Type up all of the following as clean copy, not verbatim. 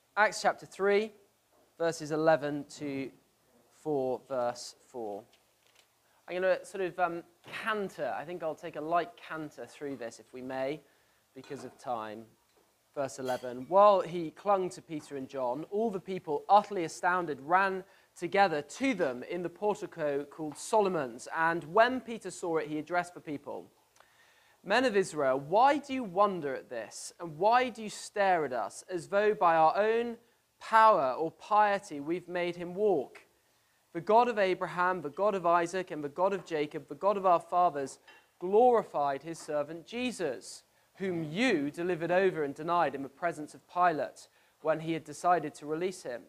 Acts chapter 3, verses 11 to 4, verse 4. I'm going to sort of canter. I think I'll take a light canter through this, if we may, because of time. Verse 11. While he clung to Peter and John, all the people, utterly astounded, ran together to them in the portico called Solomon's. And when Peter saw it, he addressed the people. Men of Israel, why do you wonder at this? And why do you stare at us as though by our own power or piety we've made him walk? The God of Abraham, the God of Isaac, and the God of Jacob, the God of our fathers, glorified his servant Jesus, whom you delivered over and denied in the presence of Pilate when he had decided to release him.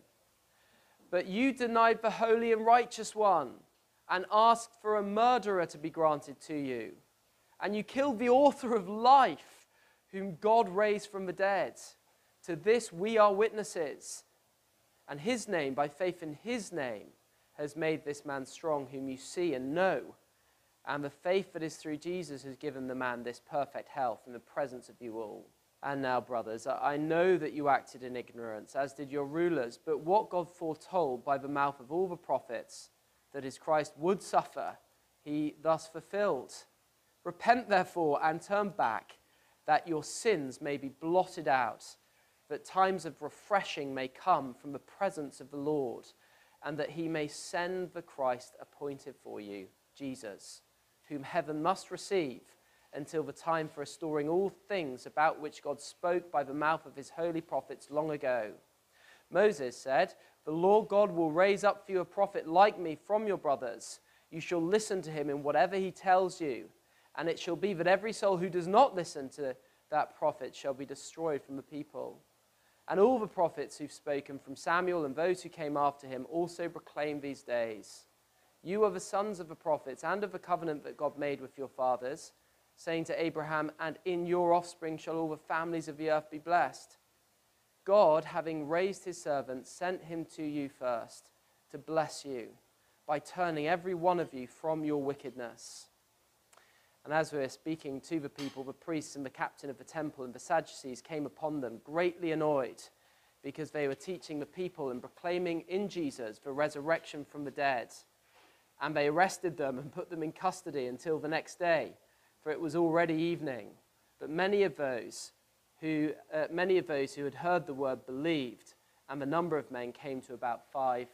But you denied the holy and righteous one and asked for a murderer to be granted to you. And you killed the author of life, whom God raised from the dead. To this we are witnesses. And his name, by faith in his name, has made this man strong, whom you see and know. And the faith that is through Jesus has given the man this perfect health in the presence of you all. And now, brothers, I know that you acted in ignorance, as did your rulers. But what God foretold by the mouth of all the prophets, that his Christ would suffer, he thus fulfilled. Repent, therefore, and turn back, that your sins may be blotted out, that times of refreshing may come from the presence of the Lord, and that he may send the Christ appointed for you, Jesus, whom heaven must receive until the time for restoring all things about which God spoke by the mouth of his holy prophets long ago. Moses said, "The Lord God will raise up for you a prophet like me from your brothers. You shall listen to him in whatever he tells you. And it shall be that every soul who does not listen to that prophet shall be destroyed from the people." And all the prophets who've spoken from Samuel and those who came after him also proclaim these days. You are the sons of the prophets and of the covenant that God made with your fathers, saying to Abraham, "And in your offspring shall all the families of the earth be blessed." God, having raised his servant, sent him to you first to bless you by turning every one of you from your wickedness. And as we were speaking to the people, the priests and the captain of the temple and the Sadducees came upon them, greatly annoyed, because they were teaching the people and proclaiming in Jesus the resurrection from the dead. And they arrested them and put them in custody until the next day, for it was already evening. But many of those who had heard the word believed, and the number of men came to about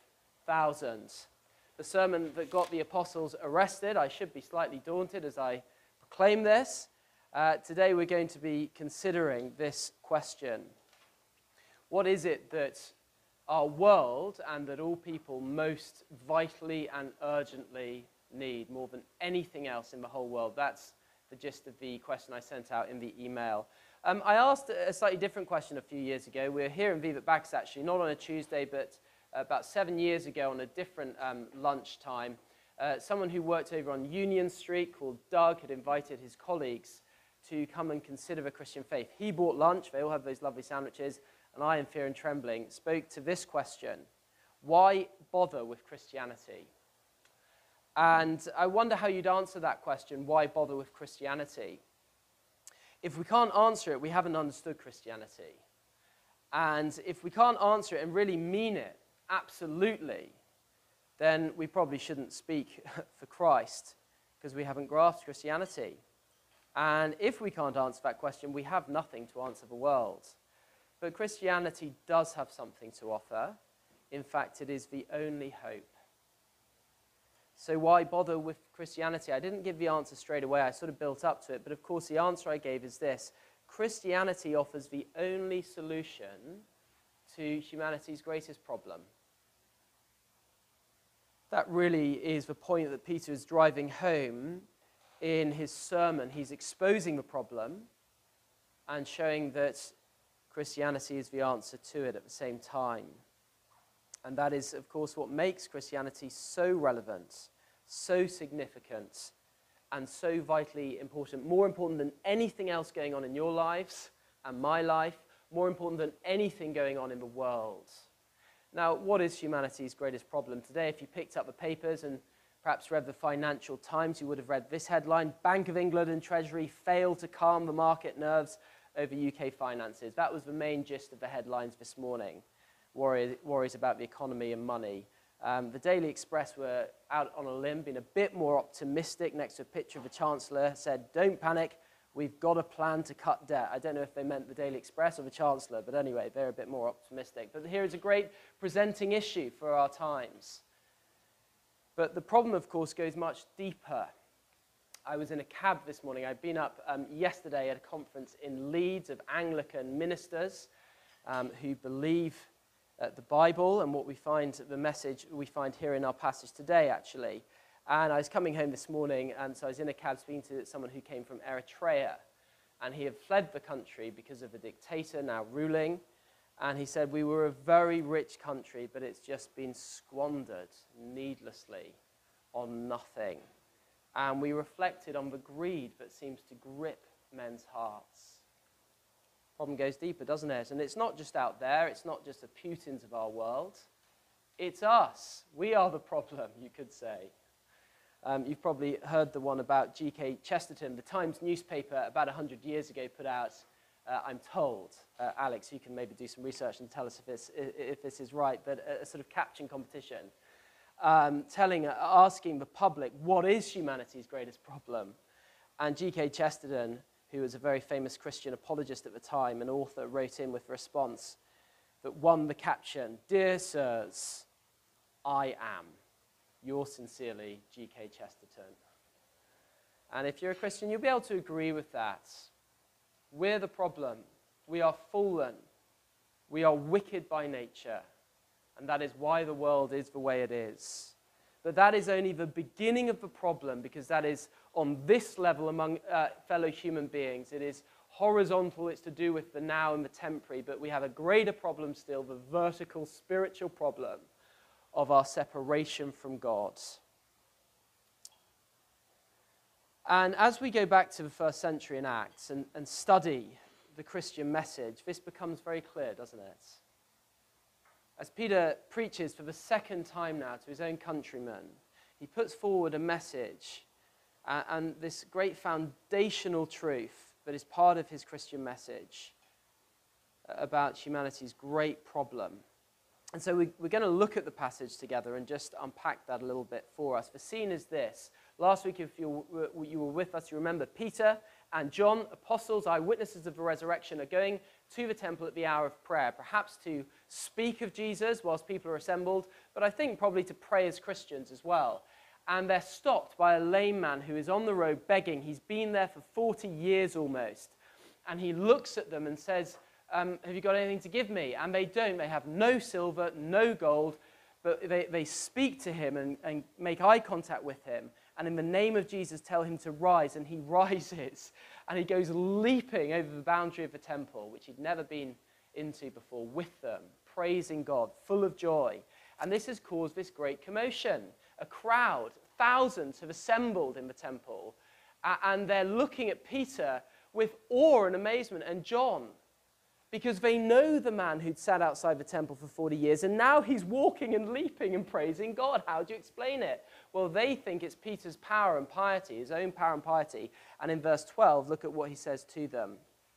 5,000. The sermon that got the apostles arrested, I should be slightly daunted as I proclaim this. Today we're going to be considering this question. What is it that our world and that all people most vitally and urgently need more than anything else in the whole world? That's the gist of the question I sent out in the email. I asked a slightly different question a few years ago. We were here in Vivat Bacchus, actually, not on a Tuesday, but about 7 years ago on a different lunchtime. Someone who worked over on Union Street called Doug had invited his colleagues to come and consider the Christian faith. He bought lunch, they all had those lovely sandwiches, and I, in fear and trembling, spoke to this question: why bother with Christianity? And I wonder how you'd answer that question, why bother with Christianity? If we can't answer it, we haven't understood Christianity. And if we can't answer it and really mean it absolutely, then we probably shouldn't speak for Christ, because we haven't grasped Christianity. And if we can't answer that question, we have nothing to answer the world. But Christianity does have something to offer. In fact, it is the only hope. So why bother with Christianity? I didn't give the answer straight away. I sort of built up to it. But of course, the answer I gave is this: Christianity offers the only solution to humanity's greatest problem. That really is the point that Peter is driving home in his sermon. He's exposing the problem and showing that Christianity is the answer to it at the same time. And that is, of course, what makes Christianity so relevant, so significant, and so vitally important. More important than anything else going on in your lives and my life. More important than anything going on in the world. Now, what is humanity's greatest problem today? If you picked up the papers and perhaps read the Financial Times, you would have read this headline: Bank of England and Treasury fail to calm the market nerves over UK finances. That was the main gist of the headlines this morning, worries about the economy and money. The Daily Express were out on a limb, being a bit more optimistic. Next to a picture of the Chancellor, said, "Don't panic, we've got a plan to cut debt." I don't know if they meant the Daily Express or the Chancellor, but anyway, they're a bit more optimistic. But here is a great presenting issue for our times. But the problem, of course, goes much deeper. I was in a cab this morning. I'd been up yesterday at a conference in Leeds of Anglican ministers who believe the Bible and what we find, the message we find here in our passage today, actually. And I was coming home this morning, and so I was in a cab speaking to someone who came from Eritrea. And he had fled the country because of a dictator now ruling. And he said, "We were a very rich country, but it's just been squandered needlessly on nothing." And we reflected on the greed that seems to grip men's hearts. Problem goes deeper, doesn't it? And it's not just out there. It's not just the Putins of our world. It's us. We are the problem, you could say. You've probably heard the one about G.K. Chesterton. The Times newspaper about 100 years ago put out, I'm told, Alex, you can maybe do some research and tell us if this is right, but a sort of caption competition, asking the public, what is humanity's greatest problem? And G.K. Chesterton, who was a very famous Christian apologist at the time, an author, wrote in with a response that won the caption, "Dear sirs, I am. Yours sincerely, G.K. Chesterton." And if you're a Christian, you'll be able to agree with that. We're the problem. We are fallen. We are wicked by nature. And that is why the world is the way it is. But that is only the beginning of the problem, because that is on this level among fellow human beings. It is horizontal. It's to do with the now and the temporary. But we have a greater problem still, the vertical spiritual problem of our separation from God. And as we go back to the first century in Acts and study the Christian message, this becomes very clear, doesn't it? As Peter preaches for the second time now to his own countrymen, he puts forward a message and this great foundational truth that is part of his Christian message about humanity's great problem. And so we're going to look at the passage together and just unpack that a little bit for us. The scene is this. Last week, if you were with us, you remember Peter and John, apostles, eyewitnesses of the resurrection, are going to the temple at the hour of prayer, perhaps to speak of Jesus whilst people are assembled, but I think probably to pray as Christians as well. And they're stopped by a lame man who is on the road begging. He's been there for 40 years almost. And he looks at them and says, have you got anything to give me? And they don't. They have no silver, no gold, but they speak to him and make eye contact with him. And in the name of Jesus, tell him to rise. And he rises. And he goes leaping over the boundary of the temple, which he'd never been into before, with them, praising God, full of joy. And this has caused this great commotion. A crowd, thousands have assembled in the temple. And they're looking at Peter with awe and amazement, and John, because they know the man who'd sat outside the temple for 40 years, and now he's walking and leaping and praising God. How do you explain it? Well, they think it's Peter's power and piety, his own power and piety. And in verse 12, look at what he says to them.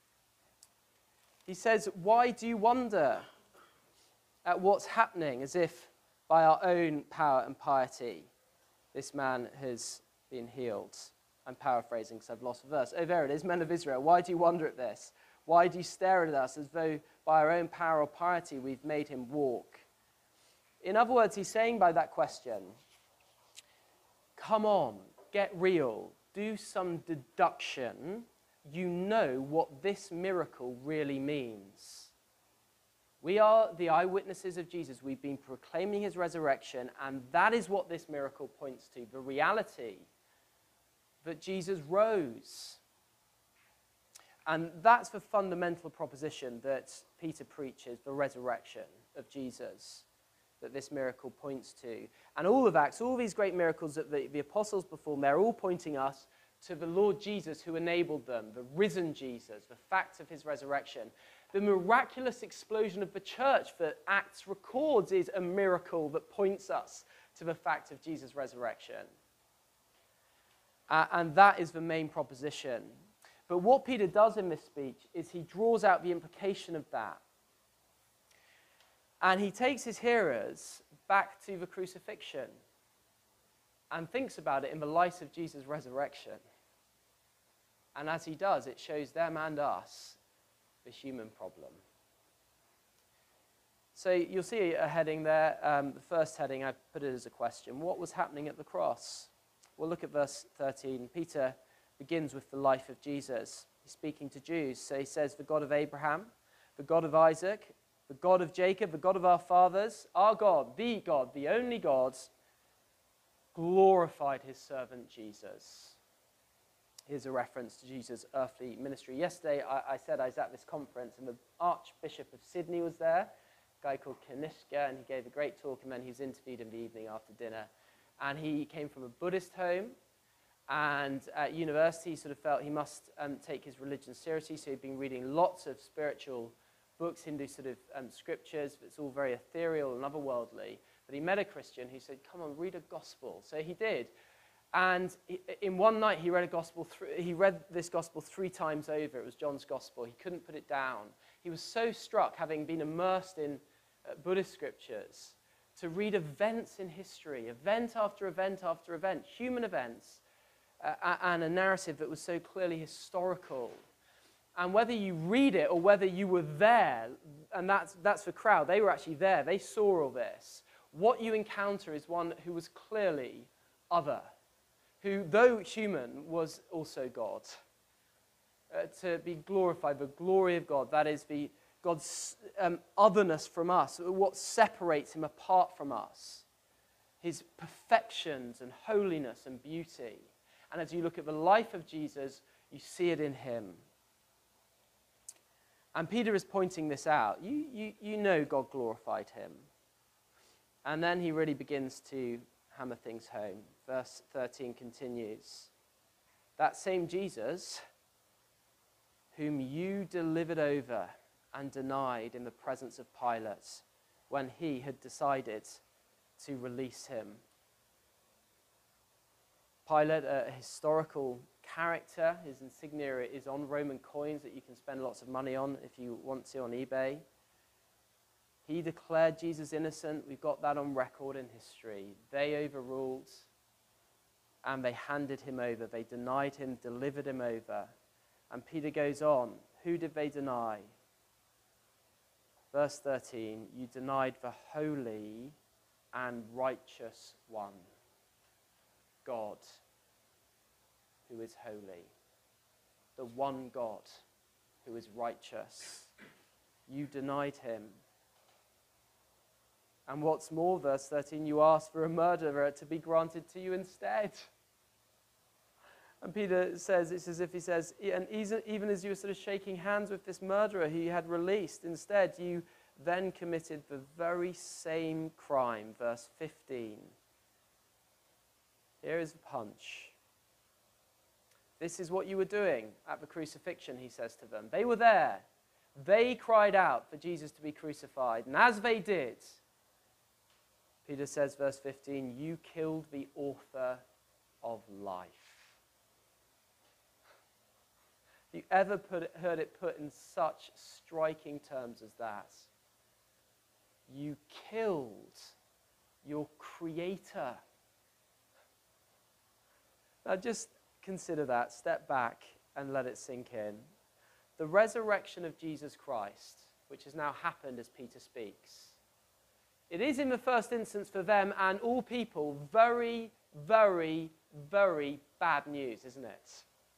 He says, "Why do you wonder at what's happening, as if by our own power and piety this man has been healed?" I'm paraphrasing because I've lost the verse. Oh, there it is. "Men of Israel, why do you wonder at this? Why do you stare at us as though by our own power or piety we've made him walk?" In other words, he's saying by that question, come on, get real, do some deduction. You know what this miracle really means. We are the eyewitnesses of Jesus. We've been proclaiming his resurrection, and that is what this miracle points to, the reality that Jesus rose. And that's the fundamental proposition that Peter preaches, the resurrection of Jesus, that this miracle points to. And all of Acts, all these great miracles that the apostles performed, they're all pointing us to the Lord Jesus who enabled them, the risen Jesus, the fact of his resurrection. The miraculous explosion of the church that Acts records is a miracle that points us to the fact of Jesus' resurrection. And that is the main proposition. But what Peter does in this speech is he draws out the implication of that. And he takes his hearers back to the crucifixion and thinks about it in the light of Jesus' resurrection. And as he does, it shows them and us the human problem. So you'll see a heading there. The first heading, I've put it as a question. What was happening at the cross? Well, look at verse 13. Peter begins with the life of Jesus. He's speaking to Jews. So he says, the God of Abraham, the God of Isaac, the God of Jacob, the God of our fathers, our God, the only God, glorified his servant Jesus. Here's a reference to Jesus' earthly ministry. Yesterday, I said I was at this conference, and the Archbishop of Sydney was there, a guy called Kanishka, and he gave a great talk, and then he was interviewed in the evening after dinner. And he came from a Buddhist home, and at university, he sort of felt he must take his religion seriously, so he'd been reading lots of spiritual books, Hindu sort of scriptures. It's all very ethereal and otherworldly. But he met a Christian who said, come on, read a gospel. So he did. And in one night, he read this gospel 3 times over. It was John's gospel. He couldn't put it down. He was so struck, having been immersed in Buddhist scriptures, to read events in history, event after event after event, human events, and a narrative that was so clearly historical. And whether you read it or whether you were there, and that's the crowd, they were actually there, they saw all this, what you encounter is one who was clearly other, who, though human, was also God. To be glorified, the glory of God, that is God's otherness from us, what separates him apart from us, his perfections and holiness and beauty. And as you look at the life of Jesus, you see it in him. And Peter is pointing this out. You know God glorified him. And then he really begins to hammer things home. Verse 13 continues. That same Jesus, whom you delivered over and denied in the presence of Pilate when he had decided to release him. Pilate, a historical character, his insignia is on Roman coins that you can spend lots of money on if you want to on eBay. He declared Jesus innocent. We've got that on record in history. They overruled and they handed him over. They denied him, delivered him over. And Peter goes on. Who did they deny? Verse 13, you denied the holy and righteous one, God, who is holy, the one God who is righteous. You denied him. And what's more, verse 13, you asked for a murderer to be granted to you instead. And Peter says, it's as if he says, and even as you were sort of shaking hands with this murderer who you had released, instead you then committed the very same crime. Verse 15. Here is the punch. This is what you were doing at the crucifixion, he says to them. They were there. They cried out for Jesus to be crucified. And as they did, Peter says, verse 15, you killed the author of life. Have you ever heard it put in such striking terms as that? You killed your creator. Now just consider that, step back and let it sink in. The resurrection of Jesus Christ, which has now happened as Peter speaks, it is in the first instance for them and all people very, very, very bad news, isn't it?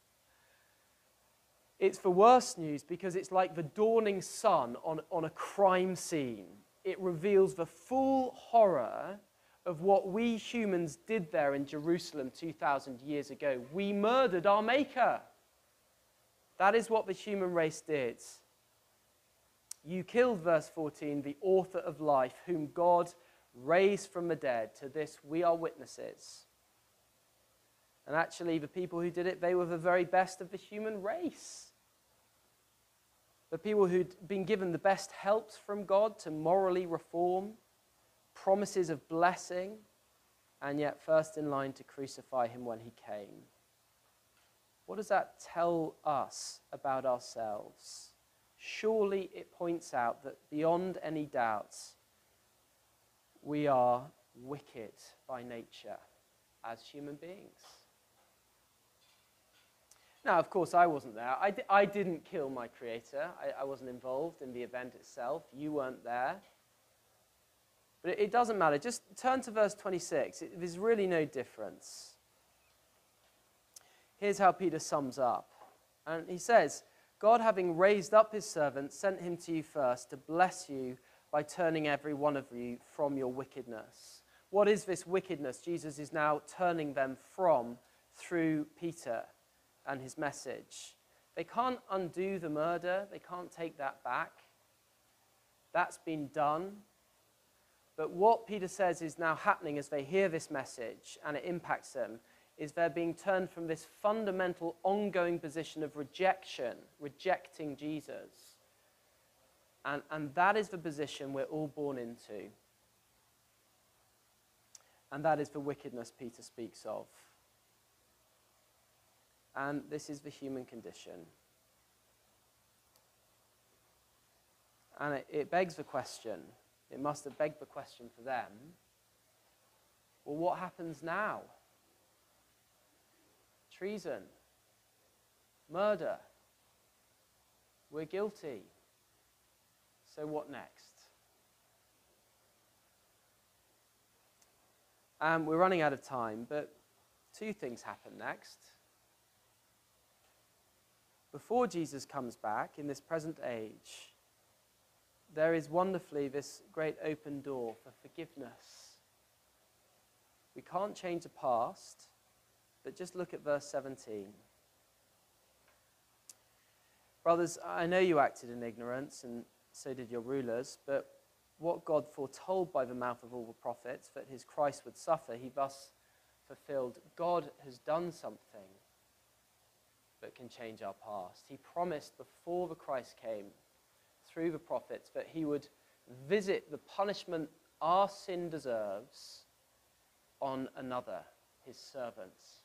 It's the worst news because it's like the dawning sun on a crime scene. It reveals the full horror of what we humans did there in Jerusalem 2,000 years ago. We murdered our Maker. That is what the human race did. You killed, verse 14, the author of life, whom God raised from the dead. To this we are witnesses. And actually, the people who did it, they were the very best of the human race. The people who'd been given the best helps from God to morally reform, promises of blessing, and yet first in line to crucify him when he came. What does that tell us about ourselves? Surely it points out that beyond any doubts, we are wicked by nature as human beings. Now, of course, I wasn't there. I didn't kill my creator. I wasn't involved in the event itself. You weren't there. But it doesn't matter. Just turn to verse 26. There's really no difference. Here's how Peter sums up. And he says, God, having raised up his servant, sent him to you first to bless you by turning every one of you from your wickedness. What is this wickedness Jesus is now turning them from through Peter and his message? They can't undo the murder. They can't take that back. That's been done. But what Peter says is now happening as they hear this message and it impacts them is they're being turned from this fundamental ongoing position of rejection, rejecting Jesus. And that is the position we're all born into. And that is the wickedness Peter speaks of. And this is the human condition. And it begs the question, it must have begged the question for them, well, what happens now? Treason, murder, we're guilty. So what next? We're running out of time, but two things happen next. Before Jesus comes back in this present age, there is wonderfully this great open door for forgiveness. We can't change the past, but just look at verse 17. Brothers, I know you acted in ignorance, and so did your rulers, but what God foretold by the mouth of all the prophets, that his Christ would suffer, he thus fulfilled. God has done something that can change our past. He promised before the Christ came, through the prophets, that he would visit the punishment our sin deserves on another, his servants.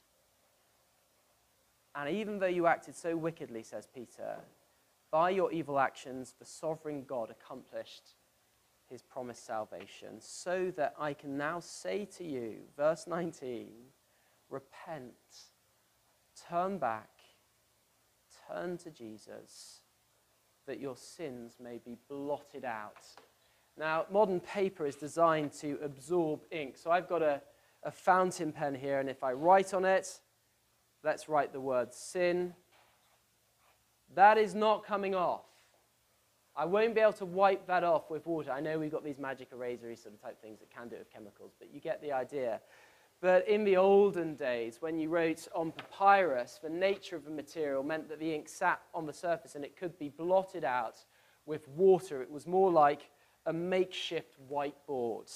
And even though you acted so wickedly, says Peter, by your evil actions, the sovereign God accomplished his promised salvation, so that I can now say to you, verse 19, repent, turn back, turn to Jesus, that your sins may be blotted out. Now, modern paper is designed to absorb ink. So I've got a fountain pen here, and if I write on it, let's write the word sin. That is not coming off. I won't be able to wipe that off with water. I know we've got these magic eraser sort of type things that can do it with chemicals, but you get the idea. But in the olden days, when you wrote on papyrus, the nature of the material meant that the ink sat on the surface and it could be blotted out with water. It was more like a makeshift whiteboard.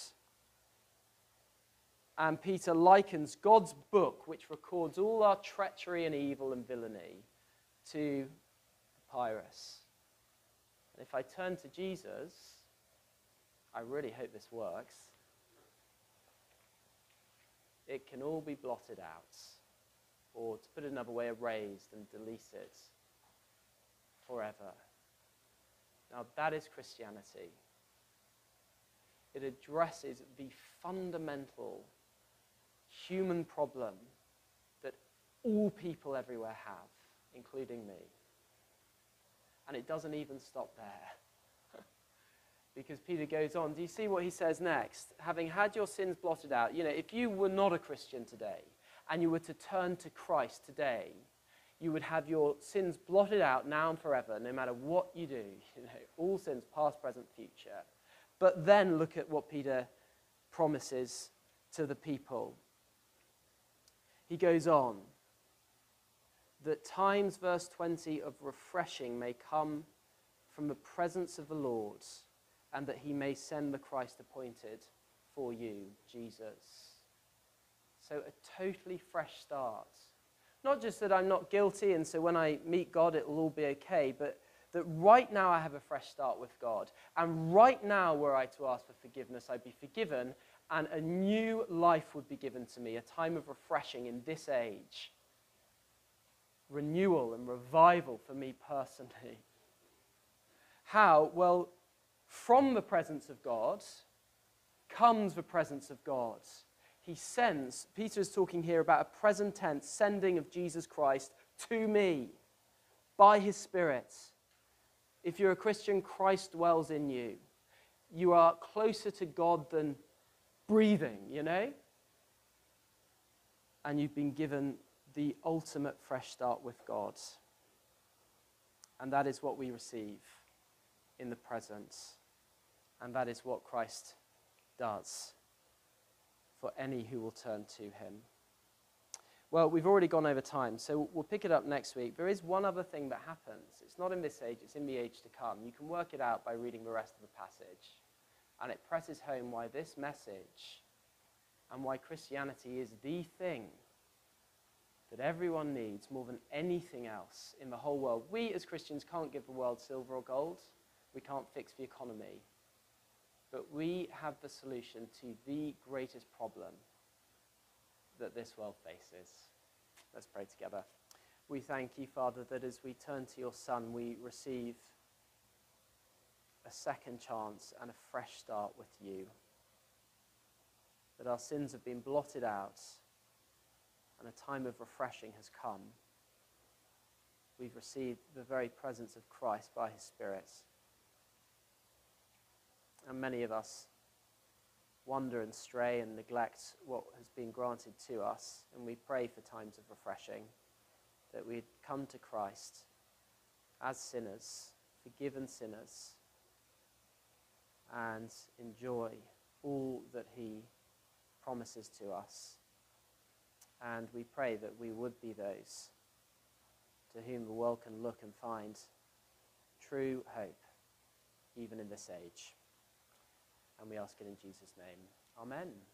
And Peter likens God's book, which records all our treachery and evil and villainy, to papyrus. And if I turn to Jesus, I really hope this works, it can all be blotted out, or to put it another way, erased and deleted forever. Now that is Christianity. It addresses the fundamental human problem that all people everywhere have, including me. And it doesn't even stop there. Because Peter goes on. Do you see what he says next? Having had your sins blotted out, if you were not a Christian today and you were to turn to Christ today, you would have your sins blotted out now and forever, no matter what you do. All sins, past, present, future. But then look at what Peter promises to the people. He goes on, that times, verse 20, of refreshing may come from the presence of the Lord, and that he may send the Christ appointed for you, Jesus. So a totally fresh start. Not just that I'm not guilty, and so when I meet God, it'll all be okay, but that right now I have a fresh start with God. And right now, were I to ask for forgiveness, I'd be forgiven, and a new life would be given to me, a time of refreshing in this age. renewal and revival for me personally. How? Well, from the presence of God comes the presence of God. He sends, Peter is talking here about a present tense sending of Jesus Christ to me by his Spirit. If you're a Christian, Christ dwells in you. You are closer to God than breathing, you know? And you've been given the ultimate fresh start with God. And that is what we receive in the present. And that is what Christ does for any who will turn to him. Well, we've already gone over time, so we'll pick it up next week. There is one other thing that happens. It's not in this age, it's in the age to come. You can work it out by reading the rest of the passage. And it presses home why this message and why Christianity is the thing that everyone needs more than anything else in the whole world. We as Christians can't give the world silver or gold. We can't fix the economy. But we have the solution to the greatest problem that this world faces. Let's pray together. We thank you, Father, that as we turn to your Son, we receive a second chance and a fresh start with you. That our sins have been blotted out and a time of refreshing has come. We've received the very presence of Christ by his Spirit. And many of us wander and stray and neglect what has been granted to us. And we pray for times of refreshing, that we'd come to Christ as sinners, forgiven sinners, and enjoy all that he promises to us. And we pray that we would be those to whom the world can look and find true hope, even in this age. And we ask it in Jesus' name. Amen.